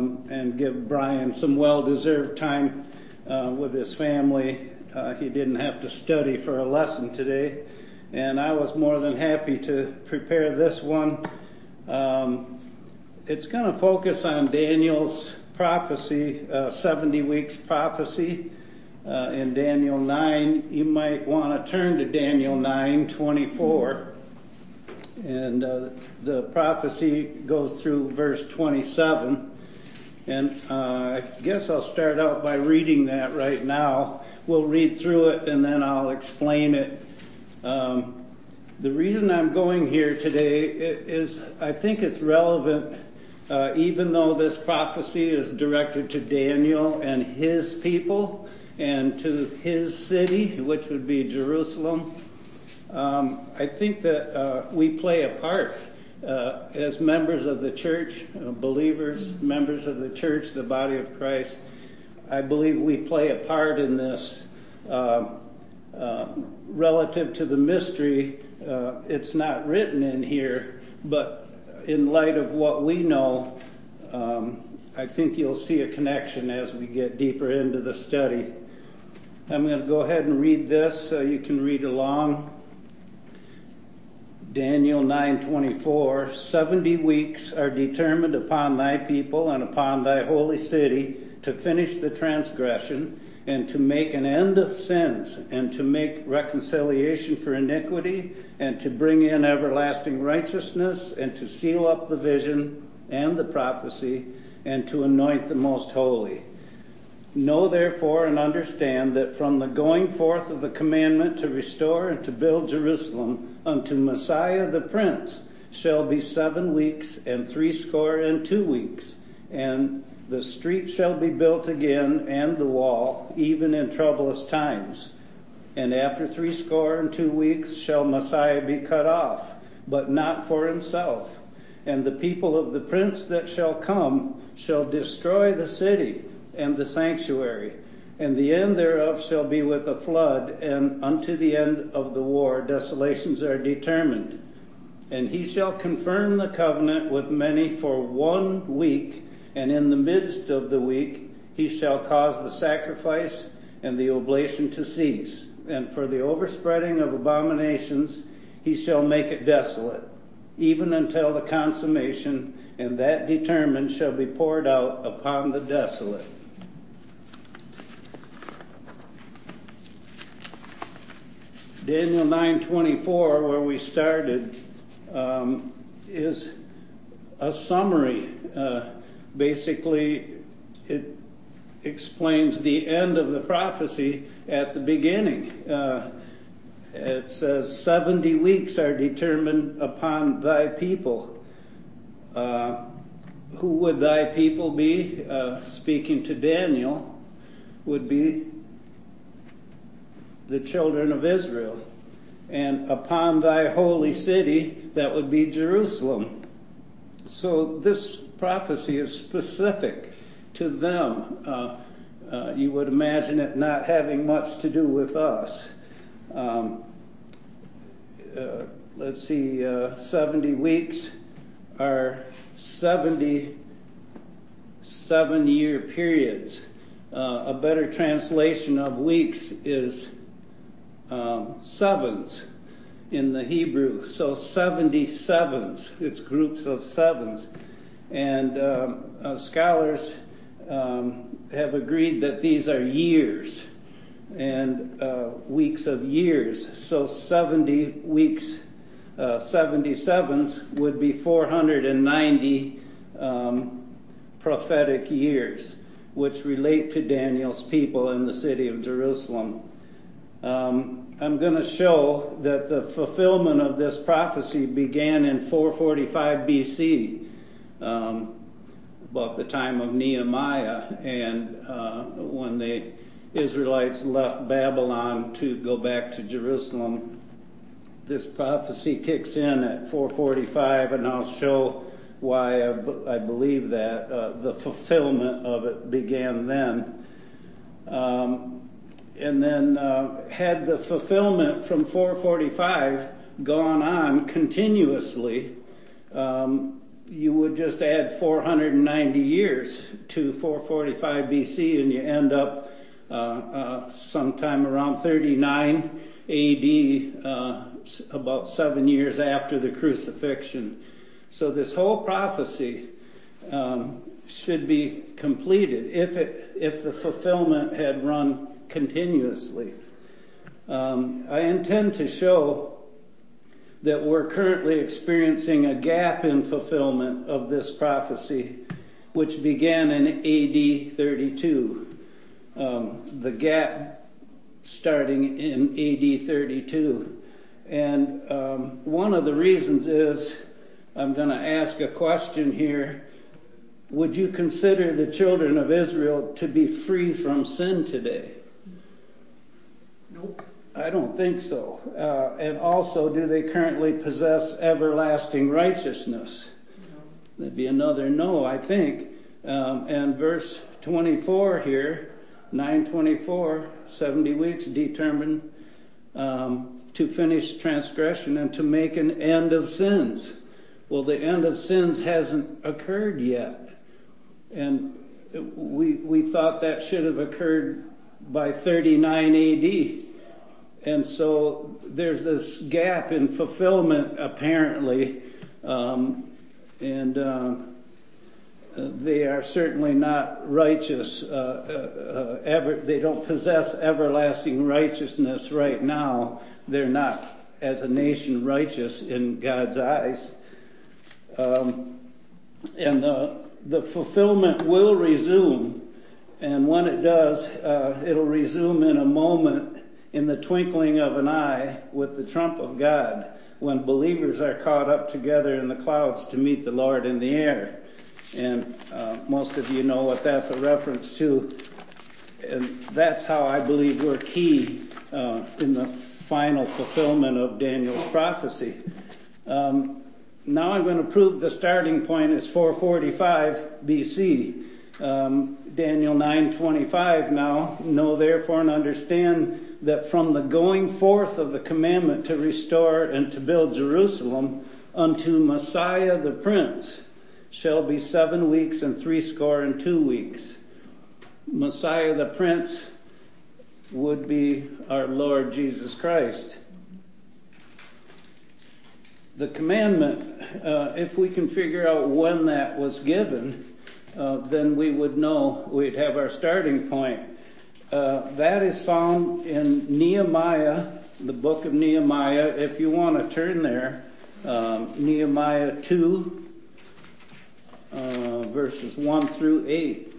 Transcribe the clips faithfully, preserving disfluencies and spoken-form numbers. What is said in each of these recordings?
um, and give Brian some well-deserved time uh, with his family. Uh, he didn't have to study for a lesson today, and I was more than happy to prepare this one. Um, it's going to focus on Daniel's prophecy, uh, seventy weeks prophecy uh, in Daniel nine. You might want to turn to Daniel nine twenty-four. And uh, the prophecy goes through verse twenty-seven. And uh, I guess I'll start out by reading that right now. We'll read through it and then I'll explain it. Um, the reason I'm going here today is I think it's relevant, uh, even though this prophecy is directed to Daniel and his people and to his city, which would be Jerusalem. Um, I think that uh, we play a part uh, as members of the church, uh, believers, members of the church, the body of Christ. I believe we play a part in this uh, uh, relative to the mystery. Uh, it's not written in here, but in light of what we know, um, I think you'll see a connection as we get deeper into the study. I'm going to go ahead and read this so you can read along. Daniel nine twenty-four, seventy weeks are determined upon thy people and upon thy holy city to finish the transgression and to make an end of sins and to make reconciliation for iniquity and to bring in everlasting righteousness and to seal up the vision and the prophecy and to anoint the most holy. Know therefore and understand that from the going forth of the commandment to restore and to build Jerusalem unto Messiah the Prince shall be seven weeks and threescore and two weeks. And the street shall be built again and the wall, even in troublous times. And after threescore and two weeks shall Messiah be cut off, but not for himself. And the people of the Prince that shall come shall destroy the city and the sanctuary, and the end thereof shall be with a flood, and unto the end of the war desolations are determined. And he shall confirm the covenant with many for one week, and in the midst of the week he shall cause the sacrifice and the oblation to cease. And for the overspreading of abominations he shall make it desolate, even until the consummation, and that determined shall be poured out upon the desolate. Daniel nine twenty-four, where we started, um, is a summary. Uh, basically, it explains the end of the prophecy at the beginning. Uh, it says, seventy weeks are determined upon thy people. Uh, who would thy people be? Uh, speaking to Daniel, would be the children of Israel. And upon thy holy city, that would be Jerusalem. So this prophecy is specific to them. Uh, uh, you would imagine it not having much to do with us. Um, uh, let's see, uh, seventy weeks are seventy seven-year periods. Uh, a better translation of weeks is Um, sevens in the Hebrew. So seventy sevens, it's groups of sevens. And um, uh, scholars um, have agreed that these are years and uh, weeks of years. So seventy weeks, uh, seventy sevens would be four hundred ninety um, prophetic years, which relate to Daniel's people in the city of Jerusalem. Um, I'm going to show that the fulfillment of this prophecy began in four forty-five B C, um, about the time of Nehemiah, and uh, when the Israelites left Babylon to go back to Jerusalem. This prophecy kicks in at four forty-five, and I'll show why I, b- I believe that uh, the fulfillment of it began then. Um, And then uh, had the fulfillment from four forty-five gone on continuously, um, you would just add four hundred ninety years to four forty-five B C and you end up uh, uh, sometime around thirty-nine A D, uh, about seven years after the crucifixion. So this whole prophecy um, should be completed if it if the fulfillment had run continuously. Um, I intend to show that we're currently experiencing a gap in fulfillment of this prophecy, which began in A D thirty-two. Um, the gap starting in A D thirty-two. And um, one of the reasons is, I'm going to ask a question here. Would you consider the children of Israel to be free from sin today? Nope. I don't think so. Uh, and also, do they currently possess everlasting righteousness? No. That'd be another no, I think. Um, and verse twenty-four here, nine twenty-four, seventy weeks determined um, to finish transgression and to make an end of sins. Well, the end of sins hasn't occurred yet. And we we thought that should have occurred by thirty-nine A D. And so there's this gap in fulfillment, apparently, um, and uh, they are certainly not righteous. Uh, uh, uh, ever, they don't possess everlasting righteousness right now. They're not, as a nation, righteous in God's eyes. Um, and uh, the fulfillment will resume, and when it does, uh, it'll resume in a moment, in the twinkling of an eye, with the trump of God, when believers are caught up together in the clouds to meet the Lord in the air. And uh, most of you know what that's a reference to. And that's how I believe we're key uh, in the final fulfillment of Daniel's prophecy. Um, now I'm going to prove the starting point is four forty-five B C. Um, Daniel nine twenty-five now, know therefore and understand that from the going forth of the commandment to restore and to build Jerusalem unto Messiah the Prince shall be seven weeks and threescore and two weeks. Messiah the Prince would be our Lord Jesus Christ. The commandment, uh, if we can figure out when that was given, uh, then we would know, we'd have our starting point. Uh, that is found in Nehemiah, the book of Nehemiah. If you want to turn there, um, Nehemiah two, uh, verses one through eight.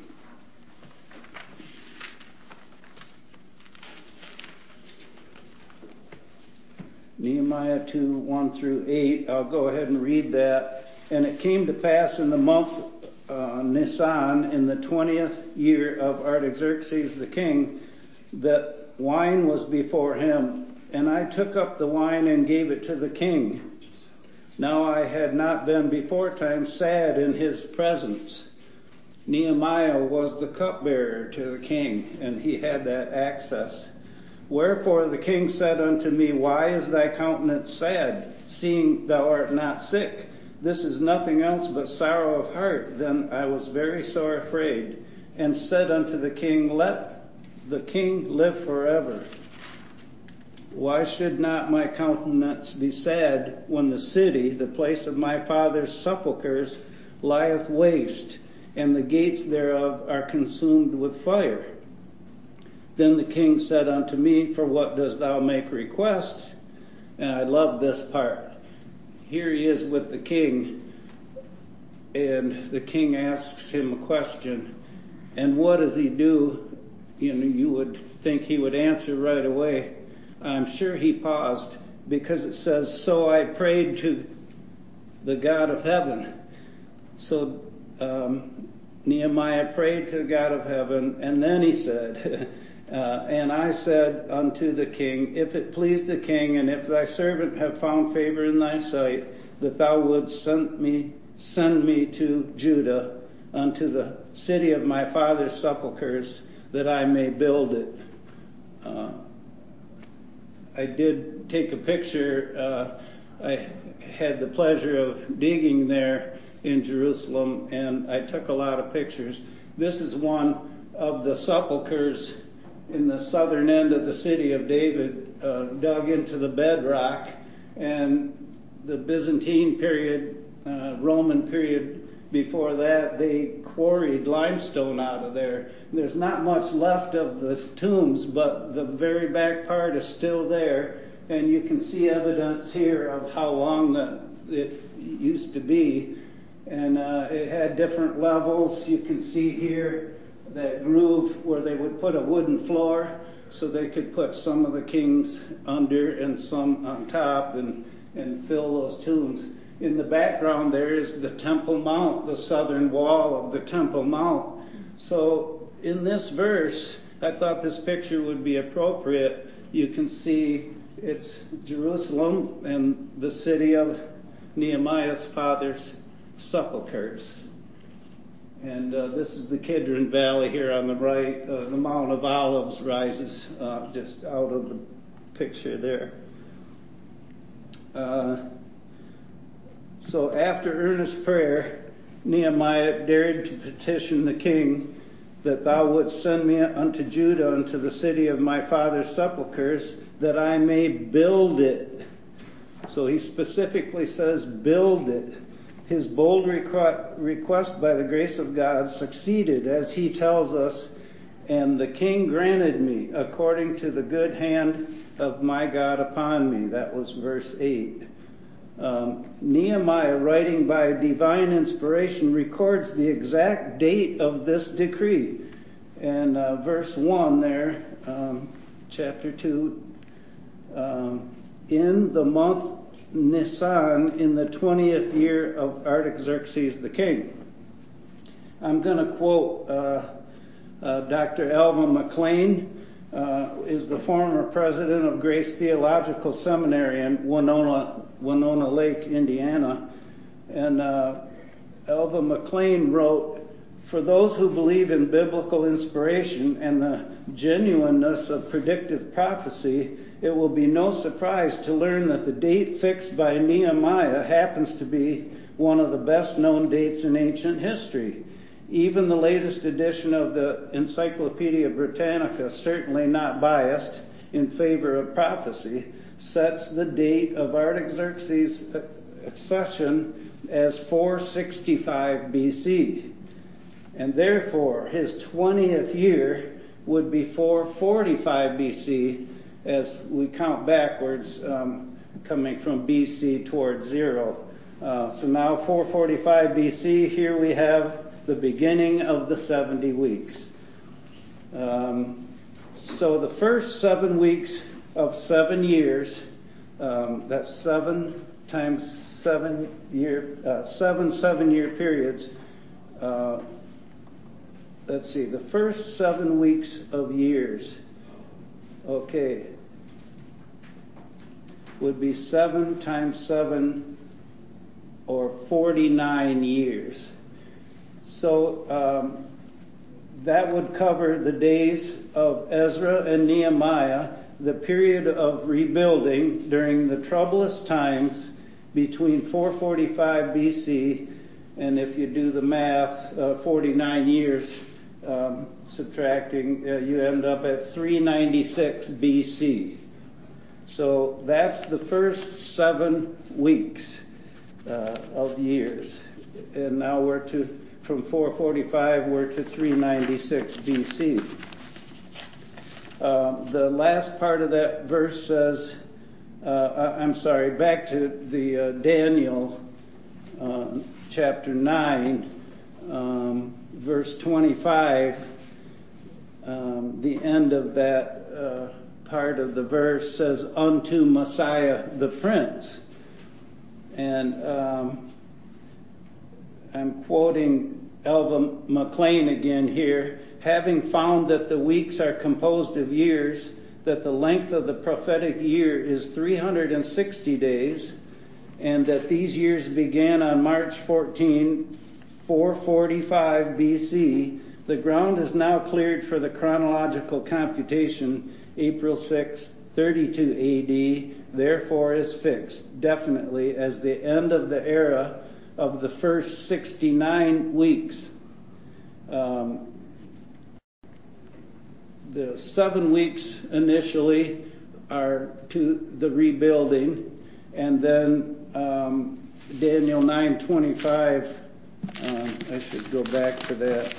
Nehemiah two, one through eight. I'll go ahead and read that. And it came to pass in the month Uh, Nisan, in the twentieth year of Artaxerxes the king, that wine was before him, and I took up the wine and gave it to the king. Now I had not been beforetime sad in his presence. Nehemiah was the cupbearer to the king, and he had that access. Wherefore the king said unto me, Why is thy countenance sad, seeing thou art not sick? This is nothing else but sorrow of heart. Then I was very sore afraid, and said unto the king, Let the king live forever. Why should not my countenance be sad when the city, the place of my father's sepulchres, lieth waste, and the gates thereof are consumed with fire? Then the king said unto me, For what dost thou make request? And I love this part. Here he is with the king, and the king asks him a question. And what does he do? You know, you would think he would answer right away. I'm sure he paused, because it says, So I prayed to the God of heaven. So um, Nehemiah prayed to the God of heaven, and then he said, Uh, and I said unto the king, If it please the king, and if thy servant have found favor in thy sight, that thou wouldst send me, send me to Judah, unto the city of my father's sepulchres, that I may build it. Uh, I did take a picture. Uh, I had the pleasure of digging there, in Jerusalem, and I took a lot of pictures. This is one of the sepulchres in the southern end of the city of David, uh, dug into the bedrock, and the Byzantine period, uh, Roman period before that, they quarried limestone out of there. There's not much left of the tombs, but the very back part is still there, and you can see evidence here of how long the, it used to be. And uh, it had different levels. You can see here that groove where they would put a wooden floor so they could put some of the kings under and some on top and, and fill those tombs. In the background there is the Temple Mount, the southern wall of the Temple Mount. So in this verse, I thought this picture would be appropriate. You can see it's Jerusalem and the city of Nehemiah's father's sepulchres. And uh, this is the Kidron Valley here on the right. Uh, the Mount of Olives rises uh, just out of the picture there. Uh, so after earnest prayer, Nehemiah dared to petition the king that thou wouldst send me unto Judah, unto the city of my father's sepulchres, that I may build it. So he specifically says, build it. His bold request by the grace of God succeeded, as he tells us, and the king granted me according to the good hand of my God upon me. That was verse eight. Um, Nehemiah, writing by divine inspiration, records the exact date of this decree. And uh, verse one there, um, chapter two, um, in the month Nisan, in the twentieth year of Artaxerxes the king. I'm going to quote uh, uh, Doctor Alva McLean, uh, is the former president of Grace Theological Seminary in Winona, Winona Lake, Indiana. And uh, Alva McLean wrote, for those who believe in biblical inspiration and the genuineness of predictive prophecy, it will be no surprise to learn that the date fixed by Nehemiah happens to be one of the best known dates in ancient history. Even the latest edition of the Encyclopedia Britannica, certainly not biased in favor of prophecy, sets the date of Artaxerxes' accession as four sixty-five B C. And therefore, his twentieth year would be four forty-five B C, as we count backwards, um, coming from B C towards zero. Uh, so now four forty-five B C, here we have the beginning of the seventy weeks. Um, so the first seven weeks of seven years, um, that's seven times seven year, uh, seven seven-year periods. Uh, let's see, the first seven weeks of years. Okay, would be seven times seven, or forty-nine years. So um, that would cover the days of Ezra and Nehemiah, the period of rebuilding during the troublous times between four forty-five B C and, if you do the math, uh, forty-nine years. Um, subtracting, uh, you end up at three ninety-six B C. So that's the first seven weeks uh, of years. And now we're to, from four forty-five, we're to three ninety-six B C. Uh, the last part of that verse says, uh, I'm sorry, back to the uh, Daniel uh, chapter nine, um, verse twenty-five, um, the end of that uh, part of the verse says, unto Messiah the Prince. And um, I'm quoting Alva McLean again here. Having found that the weeks are composed of years, that the length of the prophetic year is three hundred sixty days, and that these years began on March fourteenth, four forty-five B C, the ground is now cleared for the chronological computation. April sixth, thirty-two A D, therefore is fixed definitely as the end of the era of the first sixty-nine weeks. Um, the seven weeks initially are to the rebuilding, and then um, Daniel nine twenty-five, um, I should go back to that.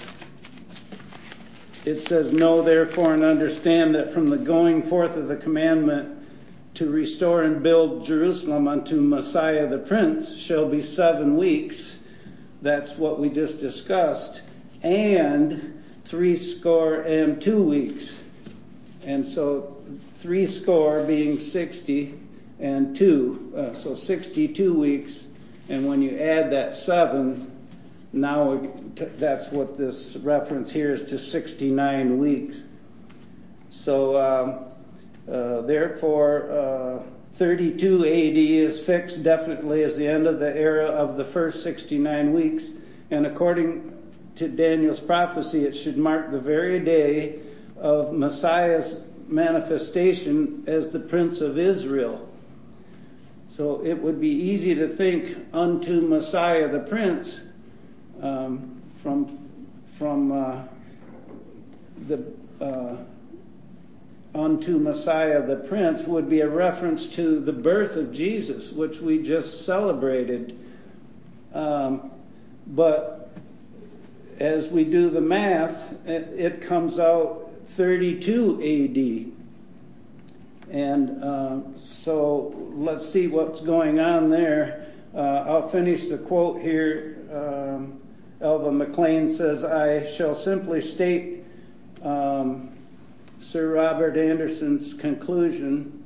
It says, "Know therefore and understand that from the going forth of the commandment to restore and build Jerusalem unto Messiah the Prince shall be seven weeks." That's what we just discussed. And three score and two weeks. And so three score being sixty and two. Uh, so sixty-two weeks. And when you add that seven, now that's what this reference here is to sixty-nine weeks. So, um, uh, therefore, uh, thirty-two A D is fixed definitely as the end of the era of the first sixty-nine weeks. And according to Daniel's prophecy, it should mark the very day of Messiah's manifestation as the Prince of Israel. So it would be easy to think unto Messiah the Prince um, from from uh, the uh, unto Messiah the Prince would be a reference to the birth of Jesus, which we just celebrated. Um, but as we do the math, it, it comes out thirty-two A D. And uh, so let's see what's going on there. Uh, I'll finish the quote here. Um, Elva McLean says, "I shall simply state um, Sir Robert Anderson's conclusion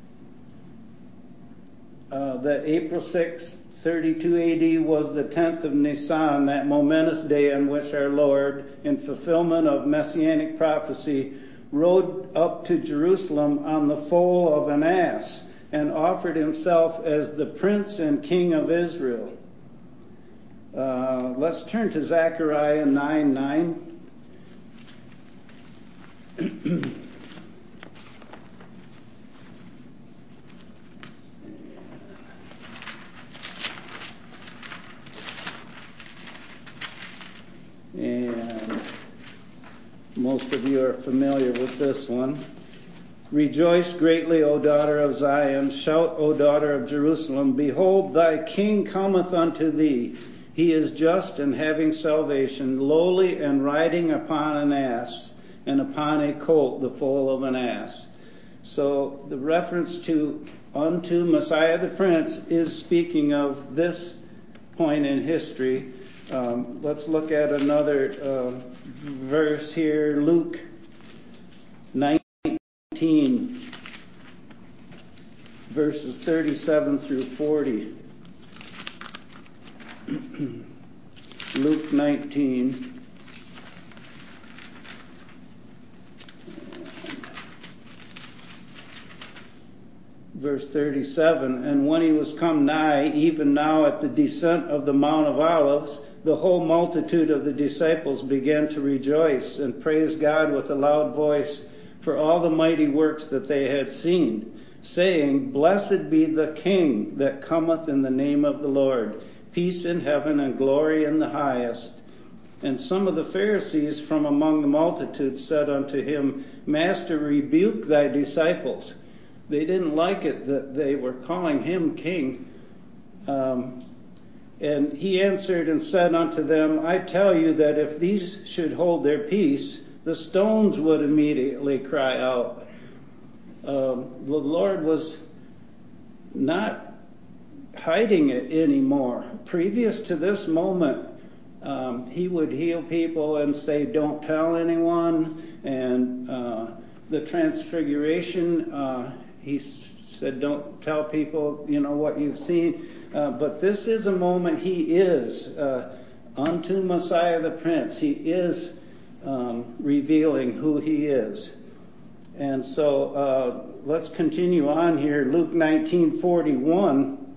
uh, that April sixth, thirty-two A D was the tenth of Nisan, that momentous day on which our Lord, in fulfillment of messianic prophecy, rode up to Jerusalem on the foal of an ass and offered himself as the Prince and King of Israel." Uh, let's turn to Zechariah nine nine. And most of you are familiar with this one. "Rejoice greatly, O daughter of Zion. Shout, O daughter of Jerusalem. Behold, thy king cometh unto thee. He is just and having salvation, lowly and riding upon an ass, and upon a colt, the foal of an ass." So the reference to unto Messiah the Prince is speaking of this point in history. Um, let's look at another uh, verse here, Luke nineteen, verses thirty-seven through forty. Luke nineteen. Verse thirty-seven, "And when he was come nigh, even now at the descent of the Mount of Olives, the whole multitude of the disciples began to rejoice and praise God with a loud voice for all the mighty works that they had seen, saying, Blessed be the King that cometh in the name of the Lord, peace in heaven and glory in the highest. And some of the Pharisees from among the multitude said unto him, Master, rebuke thy disciples." They didn't like it that they were calling him king. Um, and he answered and said unto them, I tell you that if these should hold their peace, the stones would immediately cry out. Um, the Lord was not hiding it anymore. Previous to this moment, um, he would heal people and say, don't tell anyone. And uh, the transfiguration, uh, he said, don't tell people, you know, what you've seen. Uh, but this is a moment he is uh, unto Messiah the Prince. He is um, revealing who he is. And so uh, let's continue on here. Luke nineteen forty-one.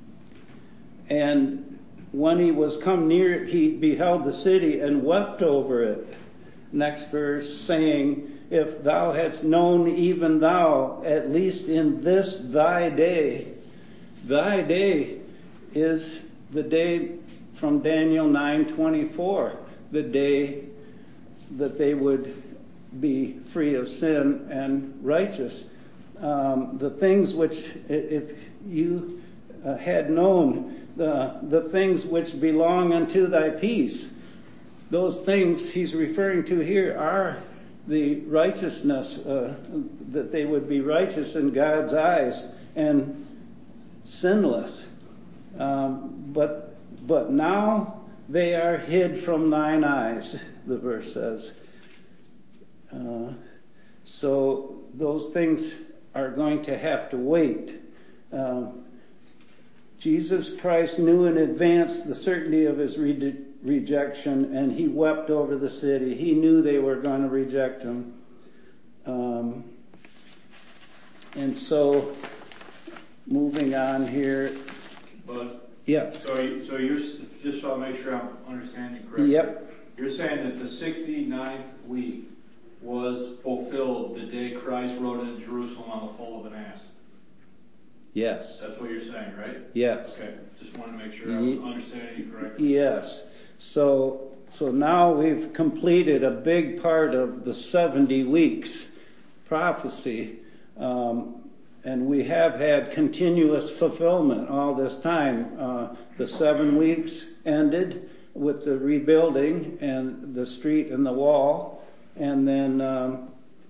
And when he was come near, he beheld the city and wept over it. Next verse, saying, If thou hadst known, even thou, at least in this thy day. Thy day is the day from Daniel nine twenty-four, the day that they would be free of sin and righteous. Um, the things which, if you uh, had known the, the things which belong unto thy peace, those things he's referring to here are the righteousness, uh, that they would be righteous in God's eyes and sinless. Um, but, but now they are hid from thine eyes, the verse says. Uh, so those things are going to have to wait. Um, Jesus Christ knew in advance the certainty of his re- rejection, and he wept over the city. He knew they were going to reject him. Um, and so, moving on here. But, yeah. So, you, so you're, just so I make sure I'm understanding correctly. Yep. You're saying that the sixty-ninth week was fulfilled the day Christ rode into Jerusalem on the foal of an ass. Yes. That's what you're saying, right? Yes. Okay. Just wanted to make sure I was understanding you correctly. Yes. So, so now we've completed a big part of the seventy weeks prophecy, um, and we have had continuous fulfillment all this time. Uh, the seven weeks ended with the rebuilding and the street and the wall, and then um,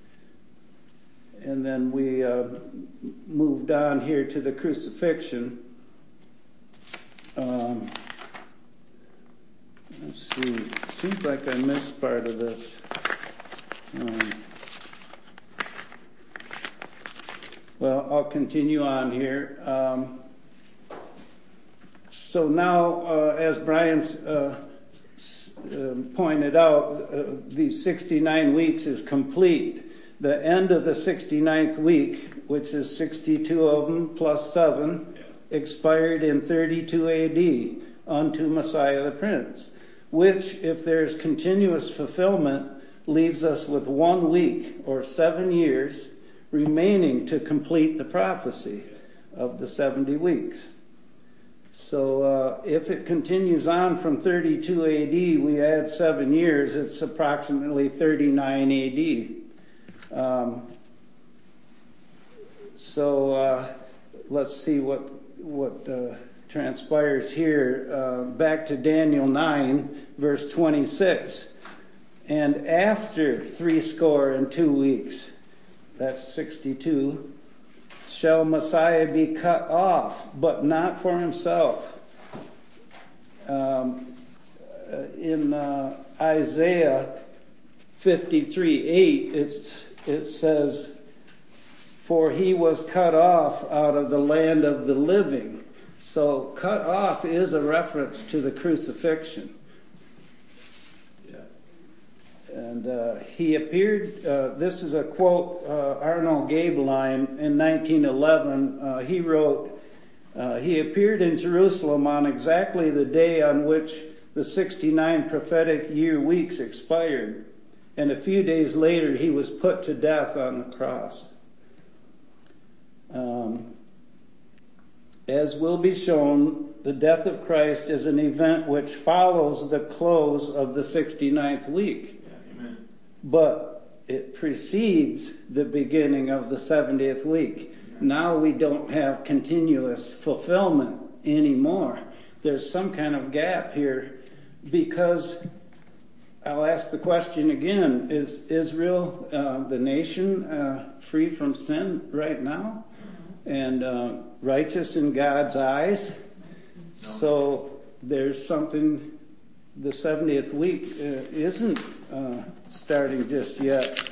and then we uh, moved on here to the crucifixion. Um, let's see. Seems like I missed part of this. Um, well, I'll continue on here. Um, so now, uh, as Brian uh, uh, pointed out, uh, these sixty-nine weeks is complete. The end of the sixty-ninth week, which is sixty-two of them plus seven, expired in thirty-two A D unto Messiah the Prince, which, if there's continuous fulfillment, leaves us with one week or seven years remaining to complete the prophecy of the seventy weeks. So uh, if it continues on from thirty-two A D, we add seven years, it's approximately thirty-nine A D. Um, so uh, let's see what what uh, transpires here. Uh, back to Daniel nine, verse twenty-six. And after three score and two weeks, that's sixty-two, shall Messiah be cut off, but not for himself. Um, in uh, Isaiah fifty-three eight, it's it says, for he was cut off out of the land of the living. So cut off is a reference to the crucifixion. Yeah. And uh, he appeared, uh, this is a quote, uh, Arnold Gaebelein in nineteen eleven. Uh, he wrote, uh, he appeared in Jerusalem on exactly the day on which the sixty-nine prophetic year weeks expired. And a few days later, he was put to death on the cross. Um, as will be shown, the death of Christ is an event which follows the close of the sixty-ninth week. Yeah, amen. But it precedes the beginning of the seventieth week. Now we don't have continuous fulfillment anymore. There's some kind of gap here because I'll ask the question again, is Israel, uh, the nation, uh, free from sin right now? And uh, righteous in God's eyes? No. So there's something, the seventieth week uh, isn't uh, starting just yet.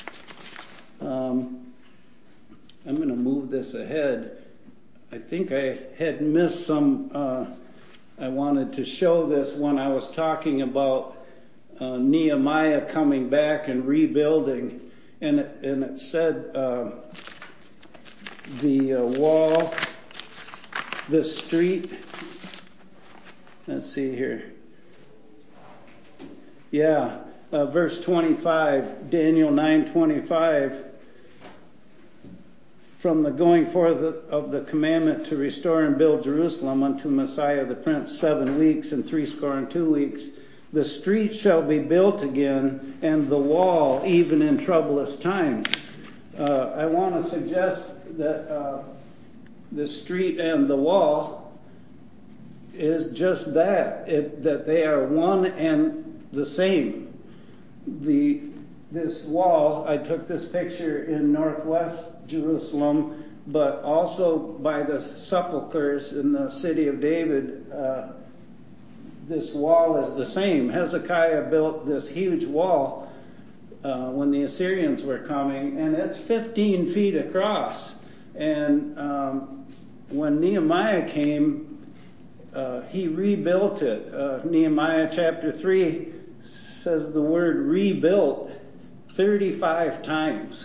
Um, I'm going to move this ahead. I think I had missed some, uh, I wanted to show this when I was talking about Uh, Nehemiah coming back and rebuilding, and it, and it said uh, the uh, wall, the street. Let's see here. Yeah, uh, verse twenty-five, Daniel nine twenty-five. from the going forth of the commandment to restore and build Jerusalem unto Messiah the Prince seven weeks and threescore and two weeks, the street shall be built again, and the wall even in troublous times. Uh, I want to suggest that uh, the street and the wall is just that, it, that they are one and the same. The This wall, I took this picture in northwest Jerusalem, but also by the sepulchres in the city of David, uh, this wall is the same. Hezekiah built this huge wall uh, when the Assyrians were coming, and it's fifteen feet across. And um, when Nehemiah came, uh, he rebuilt it. Uh, Nehemiah chapter three says the word rebuilt thirty-five times.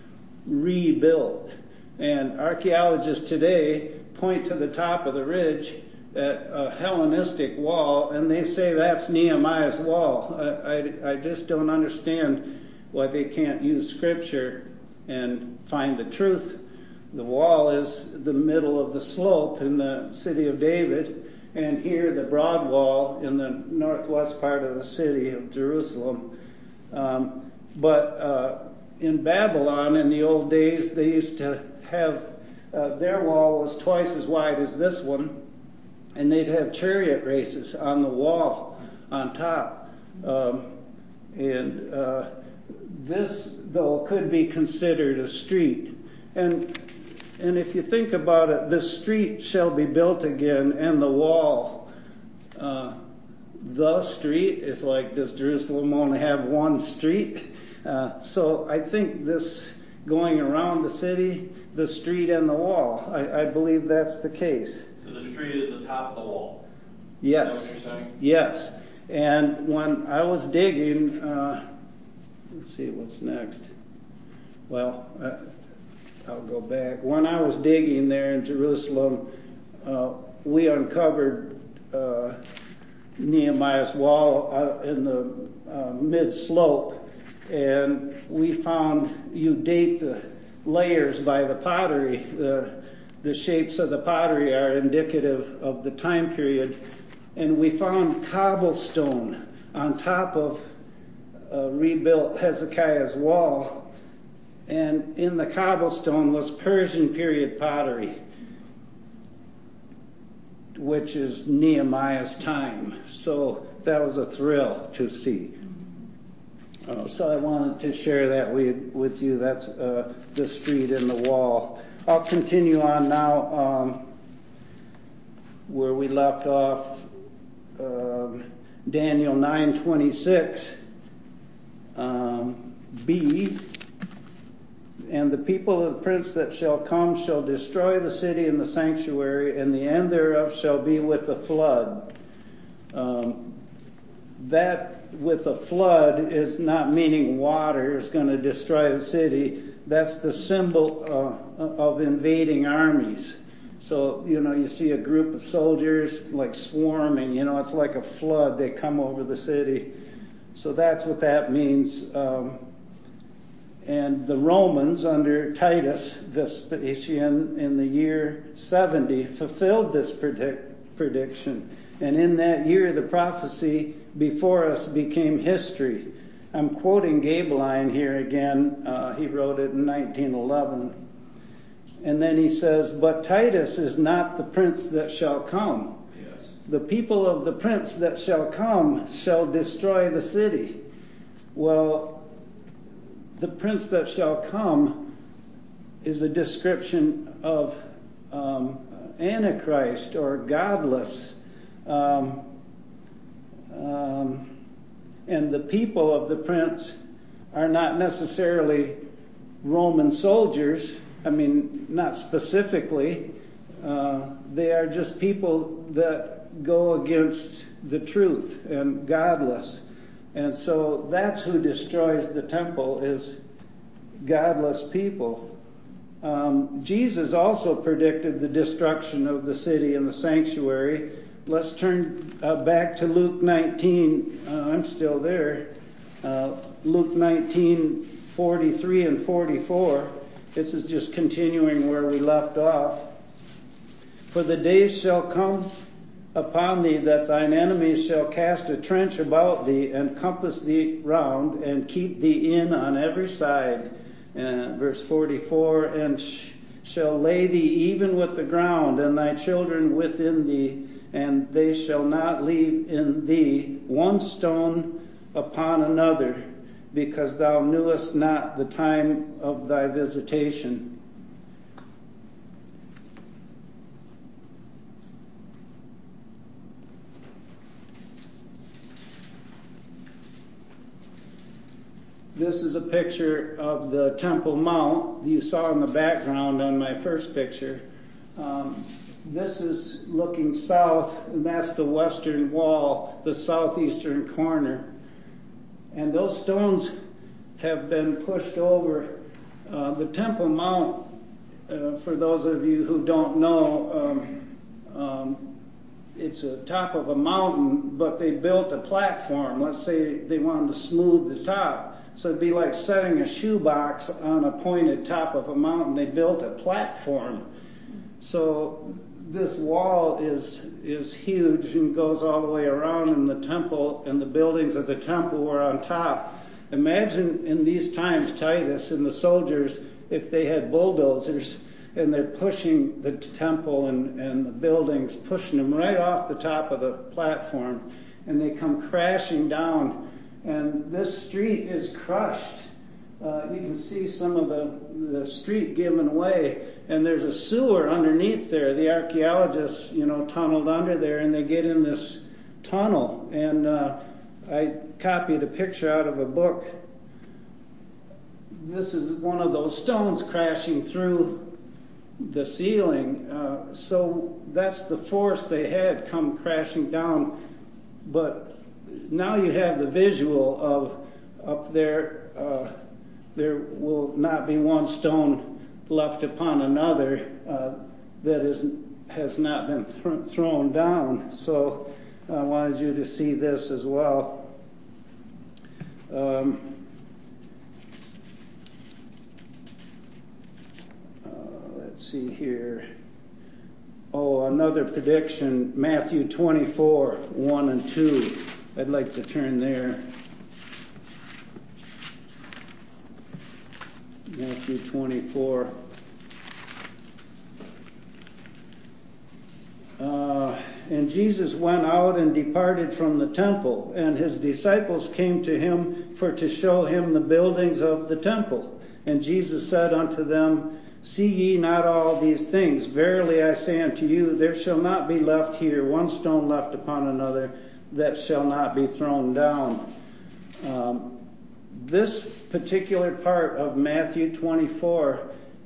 Rebuilt. And archaeologists today point to the top of the ridge at a Hellenistic wall, and they say that's Nehemiah's wall. I, I, I just don't understand why they can't use scripture and find the truth. The wall is the middle of the slope in the city of David, and here the broad wall in the northwest part of the city of Jerusalem. Um, but uh, in Babylon in the old days, they used to have, uh, their wall was twice as wide as this one, and they'd have chariot races on the wall on top. Um, and uh, this, though, could be considered a street. And and if you think about it, the street shall be built again, and the wall, uh, the street is like, does Jerusalem only have one street? Uh, so I think this going around the city, the street and the wall, I, I believe that's the case. So the street is the top of the wall? Yes. Is that what you're saying? Yes. And when I was digging, uh, let's see what's next. Well, uh, I'll go back. When I was digging there in Jerusalem, uh, we uncovered uh, Nehemiah's wall uh, in the uh, mid-slope, and we found, you date the layers by the pottery. The, the shapes of the pottery are indicative of the time period. And we found cobblestone on top of uh, rebuilt Hezekiah's wall. And in the cobblestone was Persian period pottery, which is Nehemiah's time. So that was a thrill to see. Uh, so I wanted to share that with, with you. That's uh, the street and the wall. I'll continue on now um, where we left off. Um, Daniel nine twenty-six um, B, and the people of the prince that shall come shall destroy the city and the sanctuary, and the end thereof shall be with a flood. Um, that with a flood is not meaning water is going to destroy the city. That's the symbol uh, of invading armies. So, you know, you see a group of soldiers like swarming, you know, it's like a flood. They come over the city. So that's what that means. Um, and the Romans under Titus Vespasian in the year seventy fulfilled this predict- prediction. And in that year, the prophecy before us became history. I'm quoting Gabeline here again. Uh, he wrote it in nineteen eleven. And then he says, but Titus is not the prince that shall come. Yes. The people of the prince that shall come shall destroy the city. Well, the prince that shall come is a description of um, Antichrist or godless. Um, um, and the people of the prince are not necessarily Roman soldiers. I mean, not specifically. Uh, they are just people that go against the truth and godless. And so that's who destroys the temple, is godless people. Um, Jesus also predicted the destruction of the city and the sanctuary. Let's turn uh, back to Luke nineteen. Uh, I'm still there. Uh, Luke nineteen, forty-three and forty-four. This is just continuing where we left off. For the days shall come upon thee that thine enemies shall cast a trench about thee and compass thee round and keep thee in on every side. Uh, verse forty-four, and sh- shall lay thee even with the ground and thy children within thee, and they shall not leave in thee one stone upon another, because thou knewest not the time of thy visitation. This is a picture of the Temple Mount you saw in the background on my first picture. Um, this is looking south, and that's the western wall, the southeastern corner. And those stones have been pushed over. Uh, the Temple Mount, uh, for those of you who don't know, um, um, it's a top of a mountain, but they built a platform. Let's say they wanted to smooth the top. So it'd be like setting a shoebox on a pointed top of a mountain. They built a platform. So this wall is is huge and goes all the way around, and the temple and the buildings of the temple were on top. Imagine in these times, Titus and the soldiers, if they had bulldozers and they're pushing the temple and, and the buildings, pushing them right off the top of the platform, and they come crashing down. And this street is crushed. Uh, you can see some of the, the street giving way, and there's a sewer underneath there. The archaeologists, you know, tunneled under there, and they get in this tunnel. And uh, I copied a picture out of a book. This is one of those stones crashing through the ceiling. Uh, so that's the force they had come crashing down. But now you have the visual of up there, uh, there will not be one stone left upon another uh, that is, has not been th- thrown down. So I wanted you to see this as well. Um, uh, let's see here. Oh, another prediction, Matthew twenty-four, one and two. I'd like to turn there. Matthew twenty-four. Uh, and Jesus went out and departed from the temple, and his disciples came to him for to show him the buildings of the temple. And Jesus said unto them, See ye not all these things? Verily I say unto you, there shall not be left here one stone left upon another that shall not be thrown down. Um, this particular part of Matthew twenty-four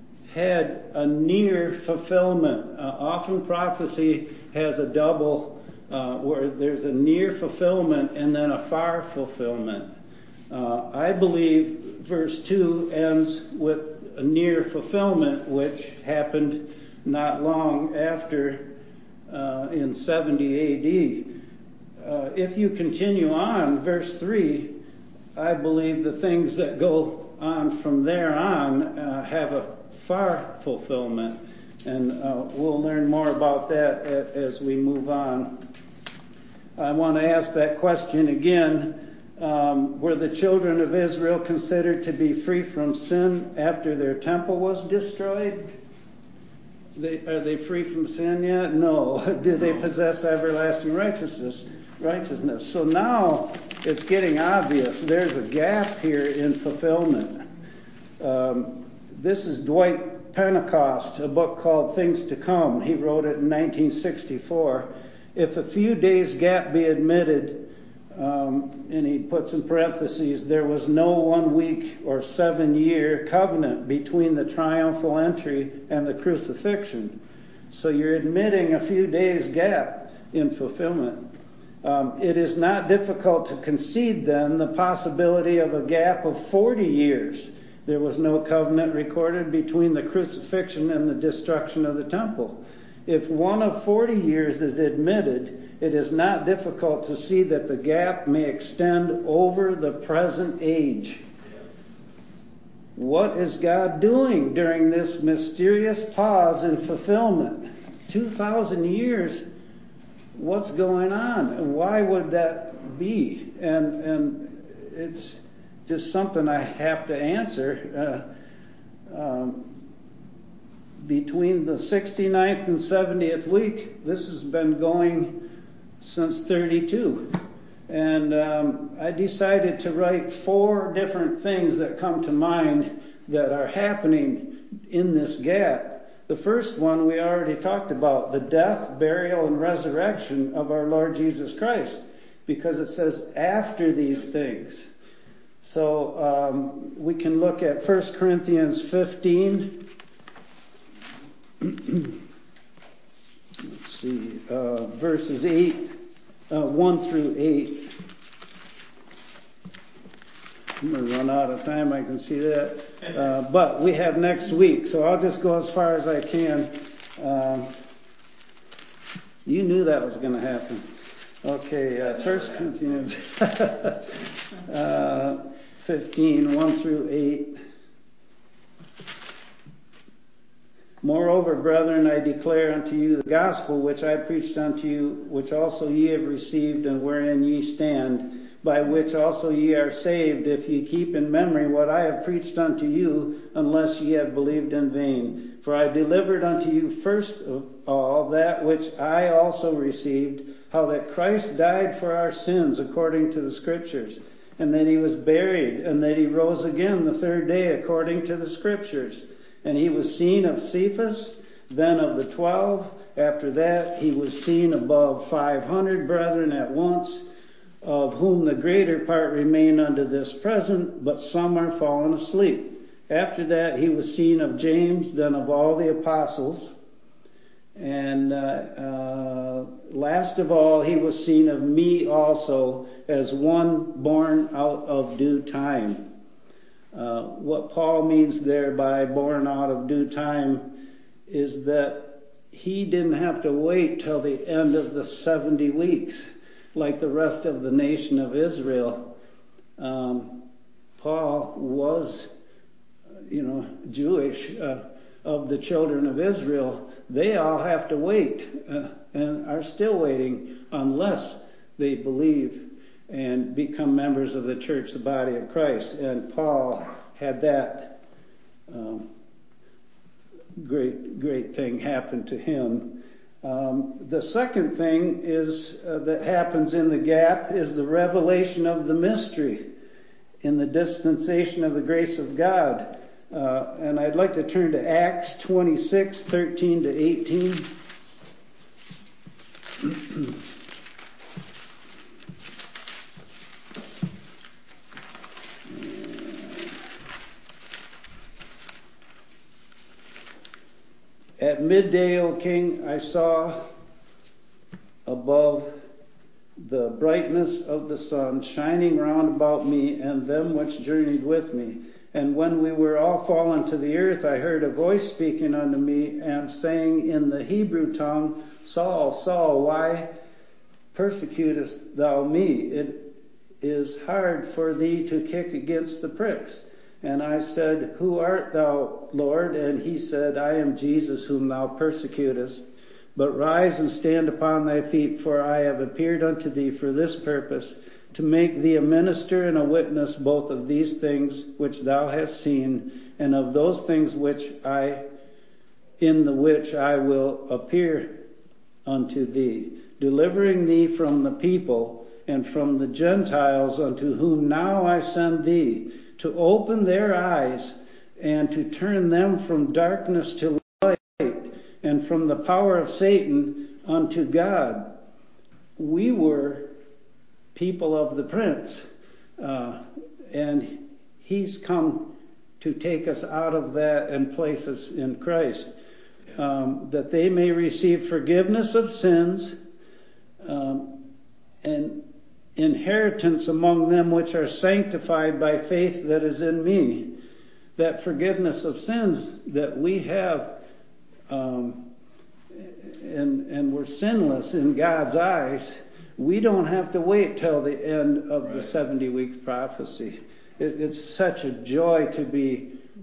had a near fulfillment. Uh, often prophecy has a double, uh, where there's a near fulfillment and then a far fulfillment. Uh, I believe verse two ends with a near fulfillment, which happened not long after uh, in seventy A D. Uh, if you continue on, verse three, I believe the things that go on from there on uh, have a far fulfillment. And uh, we'll learn more about that as we move on. I want to ask that question again. Um, were the children of Israel considered to be free from sin after their temple was destroyed? They, are they free from sin yet? No. Do they possess everlasting righteousness? Righteousness. So now it's getting obvious. There's a gap here in fulfillment. Um, this is Dwight Pentecost, a book called Things to Come. He wrote it in nineteen sixty-four. If a few days gap be admitted, um, and he puts in parentheses, there was no one week or seven year covenant between the triumphal entry and the crucifixion. So you're admitting a few days gap in fulfillment. Um, it is not difficult to concede then the possibility of a gap of forty years. There was no covenant recorded between the crucifixion and the destruction of the temple. If one of forty years is admitted, it is not difficult to see that the gap may extend over the present age. what is God doing during this mysterious pause in fulfillment? two thousand years, what's going on? And why would that be? And, and it's just something I have to answer. Uh, um, between the sixty-ninth and seventieth week, this has been going since thirty-two. And um, I decided to write four different things that come to mind that are happening in this gap. The first one we already talked about, the death, burial, and resurrection of our Lord Jesus Christ, because it says after these things. So um, we can look at First Corinthians fifteen. Let's see, uh, verses eight, uh, one through eight. I'm going to run out of time, I can see that. Uh, but we have next week, so I'll just go as far as I can. Um, you knew that was going to happen. Okay, uh, First Corinthians uh, fifteen, one through eight. Moreover, brethren, I declare unto you the gospel which I preached unto you, which also ye have received, and wherein ye stand, by which also ye are saved, if ye keep in memory what I have preached unto you, unless ye have believed in vain. For I delivered unto you first of all that which I also received, how that Christ died for our sins according to the Scriptures, and that he was buried, and that he rose again the third day according to the Scriptures. And he was seen of Cephas, then of the twelve. After that he was seen above five hundred brethren at once, of whom the greater part remain unto this present, but some are fallen asleep. After that he was seen of James, then of all the apostles. And uh, uh, last of all he was seen of me also, as one born out of due time. Uh, what Paul means there by born out of due time is that he didn't have to wait till the end of the seventy weeks like the rest of the nation of Israel. Um, Paul was, you know, Jewish, uh, of the children of Israel. They all have to wait uh, and are still waiting unless they believe and become members of the church, the body of Christ. And Paul had that um, great, great thing happen to him. Um, the second thing is uh, that happens in the gap is the revelation of the mystery in the dispensation of the grace of God. Uh, and I'd like to turn to Acts twenty-six, thirteen to eighteen. At midday, O king, I saw above the brightness of the sun shining round about me and them which journeyed with me. And when we were all fallen to the earth, I heard a voice speaking unto me and saying in the Hebrew tongue, Saul, Saul, why persecutest thou me? It is hard for thee to kick against the pricks. And I said, Who art thou, Lord? And he said, I am Jesus whom thou persecutest. But rise and stand upon thy feet, for I have appeared unto thee for this purpose, to make thee a minister and a witness both of these things which thou hast seen, and of those things which I, in the which I will appear unto thee, delivering thee from the people and from the Gentiles, unto whom now I send thee, to open their eyes and to turn them from darkness to light and from the power of Satan unto God. We were people of the Prince, uh, and he's come to take us out of that and place us in Christ, um, that they may receive forgiveness of sins um, and inheritance among them which are sanctified by faith that is in me. That forgiveness of sins that we have, um, and, and we're sinless in God's eyes, we don't have to wait till the end of right. the seventy weeks prophecy. It, it's such a joy to be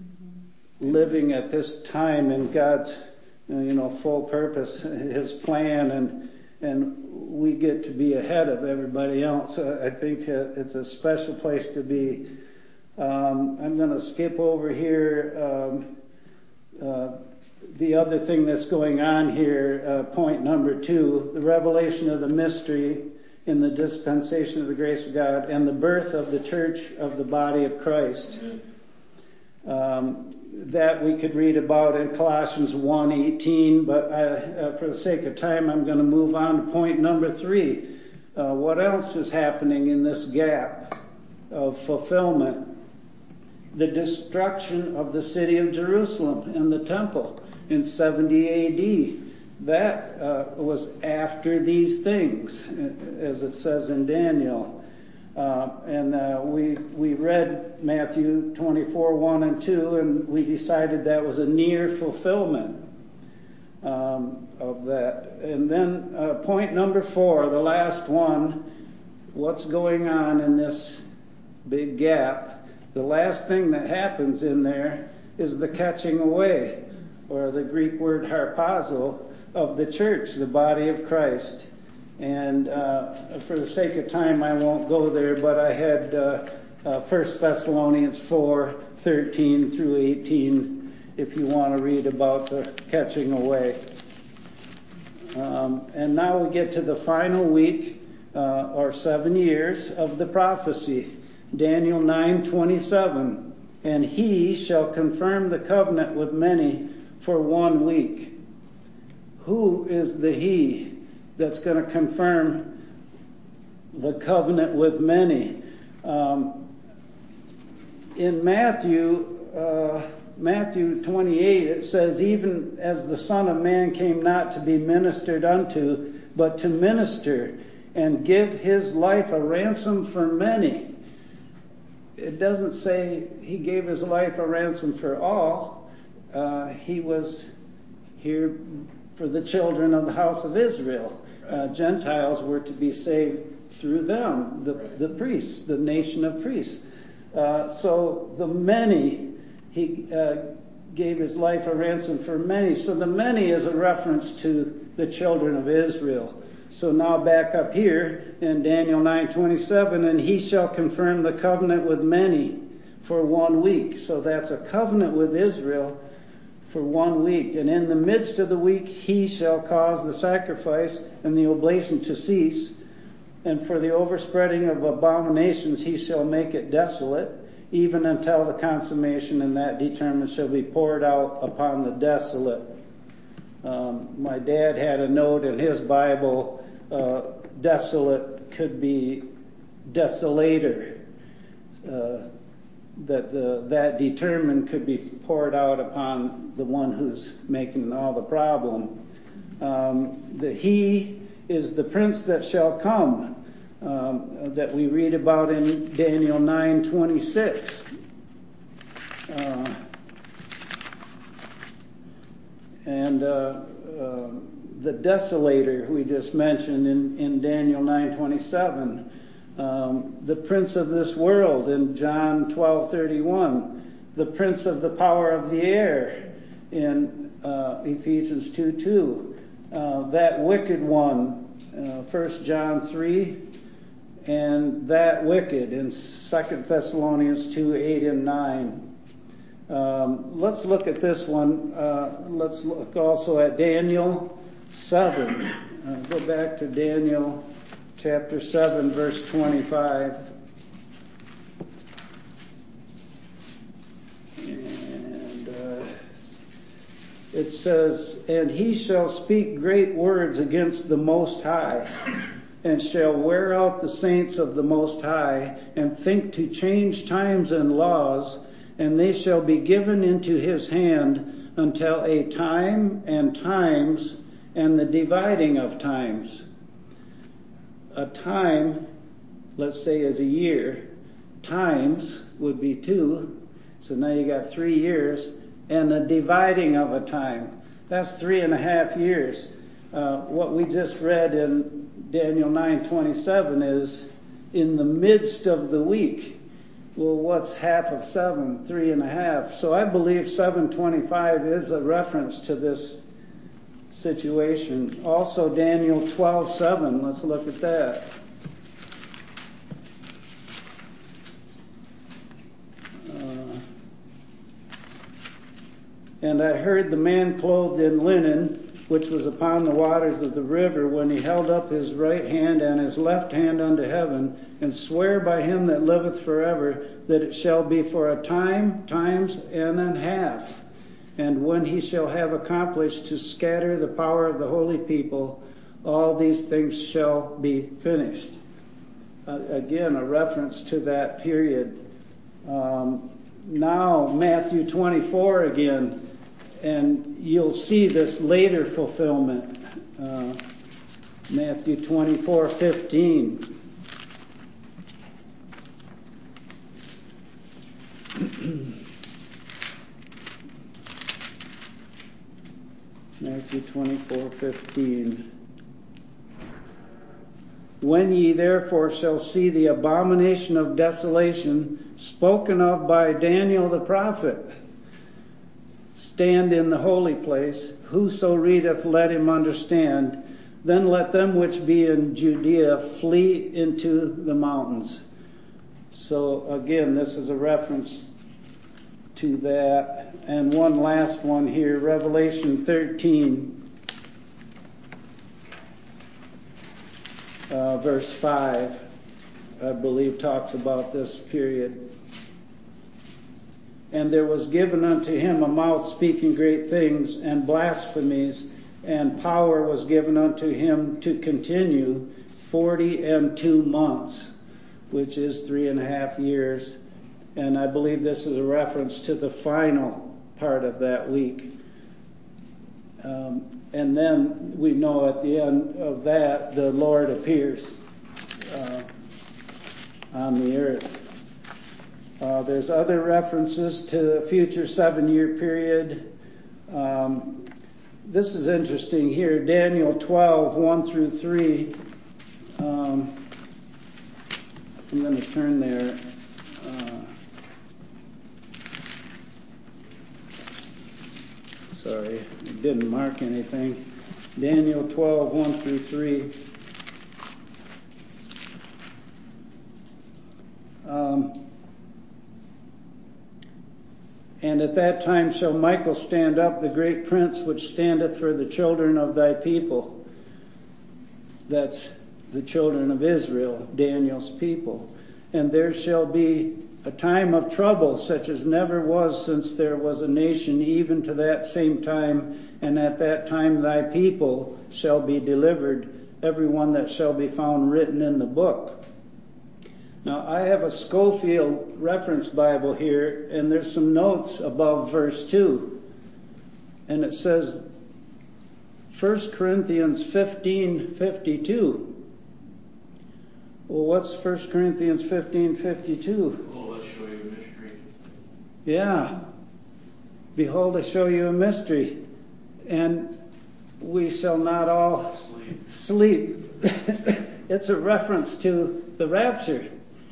living at this time in God's, you know, full purpose, His plan, and and we get to be ahead of everybody else. I think it's a special place to be. Um, I'm going to skip over here. Um, uh, the other thing that's going on here, uh, point number two, the revelation of the mystery in the dispensation of the grace of God and the birth of the church of the body of Christ. Um, that we could read about in Colossians one eighteen, but I, uh, for the sake of time, I'm going to move on to point number three. Uh, what else is happening in this gap of fulfillment? The destruction of the city of Jerusalem and the temple in seventy A D. That uh, was after these things, as it says in Daniel. Uh, and uh, we we read Matthew twenty-four, one and two, and we decided that was a near fulfillment um, of that. And then uh, point number four, the last one, what's going on in this big gap? The last thing that happens in there is the catching away, or the Greek word harpazo, of the church, the body of Christ. And uh, for the sake of time, I won't go there, but I had uh, uh, First Thessalonians four, thirteen through eighteen, if you want to read about the catching away. Um, and now we get to the final week, uh, or seven years of the prophecy. Daniel nine twenty-seven. And he shall confirm the covenant with many for one week. Who is the he that's going to confirm the covenant with many? Um, in Matthew, uh, Matthew twenty-eight, it says, even as the Son of Man came not to be ministered unto, but to minister and give his life a ransom for many. It doesn't say he gave his life a ransom for all. Uh, he was here for the children of the house of Israel. Uh, Gentiles were to be saved through them, the, the priests, the nation of priests. Uh, so the many, he uh, gave his life a ransom for many. So the many is a reference to the children of Israel. So now back up here in Daniel nine twenty-seven, and he shall confirm the covenant with many for one week. So that's a covenant with Israel for one week. And in the midst of the week, he shall cause the sacrifice and the oblation to cease. And for the overspreading of abominations, he shall make it desolate, even until the consummation, and that determined shall be poured out upon the desolate. Um, my dad had a note in his Bible, uh, desolate could be desolator. Uh, that the, that determined could be poured out upon the one who's making all the problem. Um, the he is the prince that shall come, um, that we read about in Daniel nine twenty-six. Uh, and uh, uh, the desolator we just mentioned in, in Daniel nine twenty-seven. Um, the prince of this world in John twelve thirty-one, the prince of the power of the air in uh, Ephesians two two, uh, that wicked one, uh, First John three, and that wicked in Second Thessalonians two eight and nine. Um, let's look at this one. Uh, let's look also at Daniel seven. Uh, go back to Daniel chapter seven, verse twenty-five. And uh, it says, and he shall speak great words against the Most High, and shall wear out the saints of the Most High, and think to change times and laws, and they shall be given into his hand until a time and times and the dividing of times. A time, let's say, is a year. Times would be two. So now you got three years. And the dividing of a time. That's three and a half years. Uh, what we just read in Daniel nine twenty-seven is in the midst of the week. Well, what's half of seven? Three and a half. So I believe seven twenty-five is a reference to this situation. Also Daniel twelve seven. Let's look at that. Uh, and I heard the man clothed in linen, which was upon the waters of the river, when he held up his right hand and his left hand unto heaven, and swear by him that liveth forever, that it shall be for a time, times, and an half. And when he shall have accomplished to scatter the power of the holy people, all these things shall be finished. Uh, again, a reference to that period. Um, now, Matthew twenty-four again. And you'll see this later fulfillment. Uh, Matthew twenty-four fifteen. Matthew twenty-four fifteen. When ye therefore shall see the abomination of desolation spoken of by Daniel the prophet stand in the holy place, whoso readeth, let him understand. Then let them which be in Judea flee into the mountains. So again, this is a reference to that. And one last one here, Revelation thirteen, uh, verse five, I believe talks about this period. And there was given unto him a mouth speaking great things and blasphemies, and power was given unto him to continue forty and two months, which is three and a half years. And I believe this is a reference to the final part of that week. Um, and then we know at the end of that, the Lord appears uh, on the earth. Uh, there's other references to the future seven-year period. Um, this is interesting here, Daniel twelve, one through three. Um, I'm going to turn there. Uh, sorry, I didn't mark anything. Daniel twelve, one through three. Um, And at that time shall Michael stand up, the great prince which standeth for the children of thy people. That's the children of Israel, Daniel's people. And there shall be a time of trouble such as never was since there was a nation, even to that same time. And at that time thy people shall be delivered, every one that shall be found written in the book. Now, I have a Schofield Reference Bible here, and there's some notes above verse two. And it says, First Corinthians fifteen fifty-two. Well, what's First Corinthians fifteen fifty-two? Oh, let's show you a mystery. Yeah. Behold, I show you a mystery. And we shall not all Sleep. sleep. It's a reference to the rapture.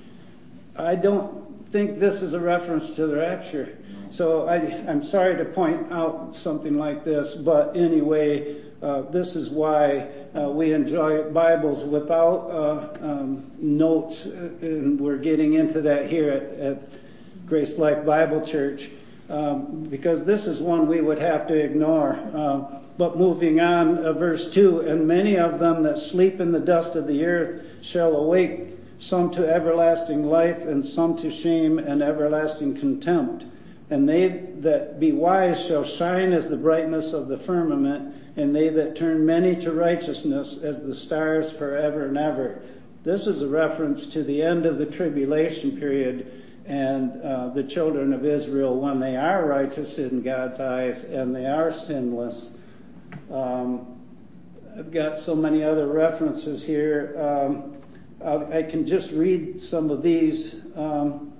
I don't think this is a reference to the rapture. No. So I, I'm sorry to point out something like this, but anyway, uh, this is why uh, we enjoy Bibles without uh, um, notes, and we're getting into that here at, at Grace Life Bible Church, um, because this is one we would have to ignore. Uh, but moving on, uh, verse two, and many of them that sleep in the dust of the earth shall awake, some to everlasting life, and some to shame and everlasting contempt. And they that be wise shall shine as the brightness of the firmament, and they that turn many to righteousness as the stars forever and ever. This is a reference to the end of the tribulation period and uh, the children of Israel when they are righteous in God's eyes and they are sinless. Um, I've got so many other references here. Um, I can just read some of these. Um,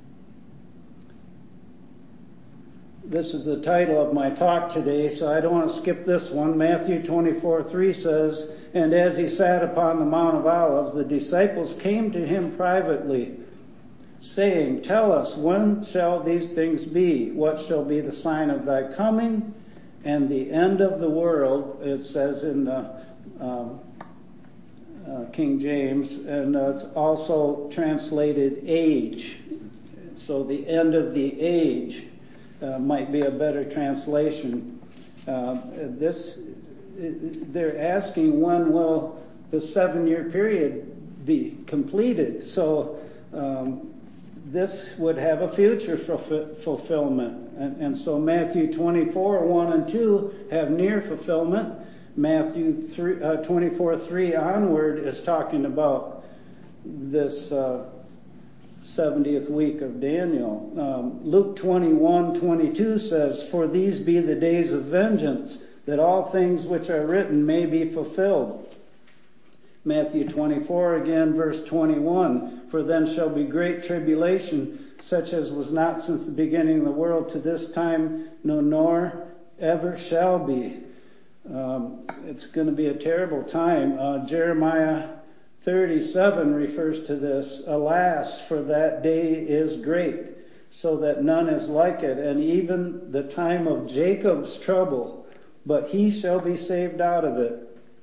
this is the title of my talk today, so I don't want to skip this one. Matthew twenty-four three says, And as he sat upon the Mount of Olives, the disciples came to him privately, saying, tell us, when shall these things be? What shall be the sign of thy coming and the end of the world? It says in the um, uh, King James, and uh, it's also translated age. So the end of the age uh, might be a better translation. Uh, this, they're asking, when will the seven-year period be completed? So um, this would have a future fulfillment. And, and so Matthew twenty-four, one and two have near fulfillment. Matthew three, uh, twenty-four, three onward is talking about this uh, seventieth week of Daniel. Um, Luke twenty-one, twenty-two says, for these be the days of vengeance, that all things which are written may be fulfilled. Matthew twenty-four, again, verse twenty-one, for then shall be great tribulation, such as was not since the beginning of the world to this time, no nor ever shall be. Um, it's going to be a terrible time. Uh, Jeremiah thirty-seven refers to this. Alas, for that day is great, so that none is like it, and even the time of Jacob's trouble, but he shall be saved out of it.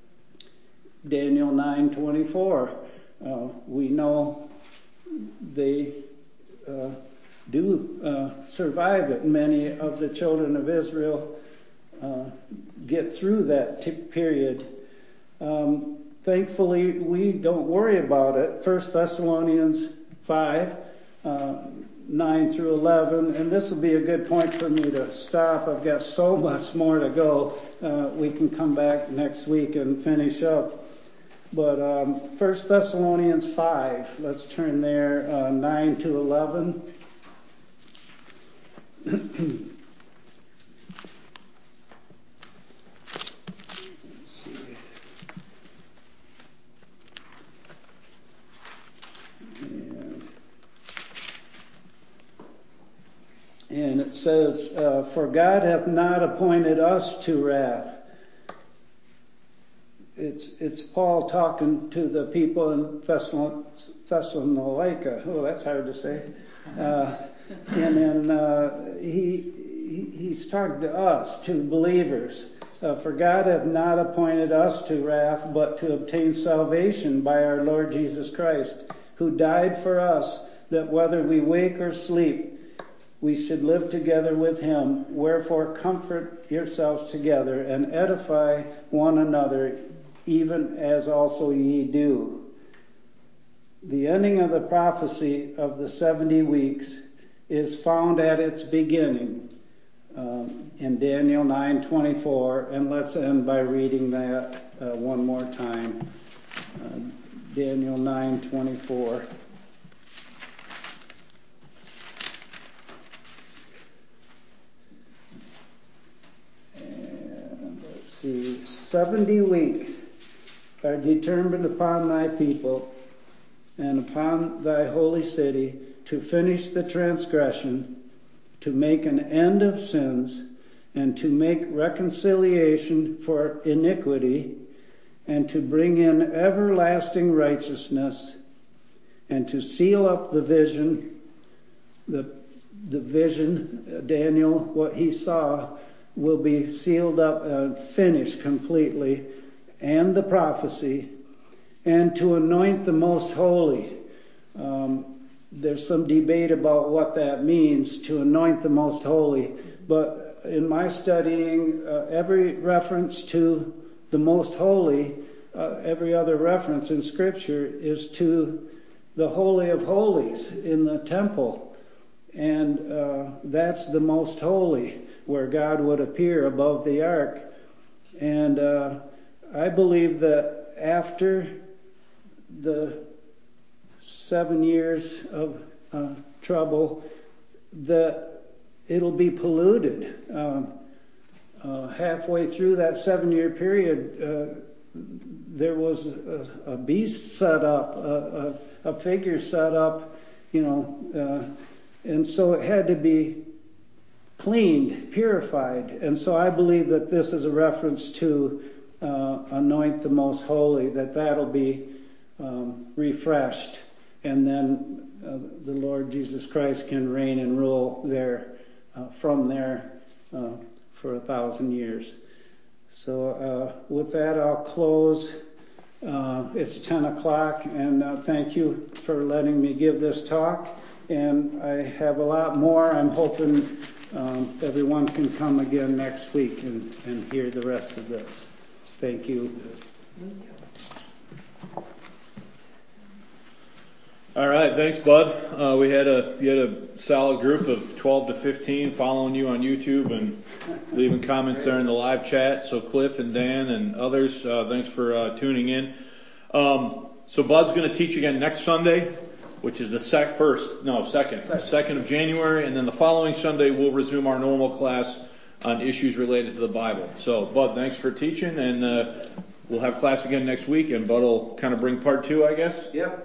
Daniel nine twenty-four. Uh, we know they uh, do uh, survive it. Many of the children of Israel uh, get through that t- period. Um, thankfully, we don't worry about it. First Thessalonians five, uh, nine through eleven, and this will be a good point for me to stop. I've got so much more to go. Uh, we can come back next week and finish up. But um, First Thessalonians five, let's turn there, uh, nine to eleven. And it says, uh, for God hath not appointed us to wrath. It's it's Paul talking to the people in Thessalonica. Oh, that's hard to say. Uh, and then uh, he, he he's talking to us, to believers. Uh, for God hath not appointed us to wrath, but to obtain salvation by our Lord Jesus Christ, who died for us, that whether we wake or sleep, we should live together with him. Wherefore comfort yourselves together and edify one another, even as also ye do. The ending of the prophecy of the seventy weeks is found at its beginning um, in Daniel nine twenty-four, and let's end by reading that uh, one more time. Uh, Daniel nine twenty-four. And let's see, seventy weeks are determined upon thy people and upon thy holy city to finish the transgression, to make an end of sins, and to make reconciliation for iniquity, and to bring in everlasting righteousness, and to seal up the vision, the, the vision, Daniel, what he saw will be sealed up and finished completely, and the prophecy, and to anoint the most holy. Um, there's some debate about what that means, to anoint the most holy, but in my studying, uh, every reference to the most holy, uh, every other reference in Scripture is to the Holy of Holies in the temple, and uh, that's the most holy, where God would appear above the ark. And uh, I believe that after the seven years of uh, trouble, that it'll be polluted. Um, uh, halfway through that seven-year period, uh, there was a, a beast set up, a, a, a figure set up, you know, uh, and so it had to be cleaned, purified. And so I believe that this is a reference to uh, anoint the most holy, that that'll be um, refreshed. And then uh, the Lord Jesus Christ can reign and rule there, uh, from there, uh, for a thousand years. So, uh, with that, I'll close. Uh, it's ten o'clock, and uh, thank you for letting me give this talk. And I have a lot more. I'm hoping um, everyone can come again next week and, and hear the rest of this. Thank you. All right, thanks, Bud. Uh, we had a you had a solid group of twelve to fifteen following you on YouTube and leaving comments there in the live chat. So Cliff and Dan and others, uh, thanks for uh, tuning in. Um, so Bud's going to teach again next Sunday, which is the sec first, no second, second, second of January, and then the following Sunday we'll resume our normal class on issues related to the Bible. So Bud, thanks for teaching, and uh, we'll have class again next week, and Bud will kind of bring part two, I guess. Yep.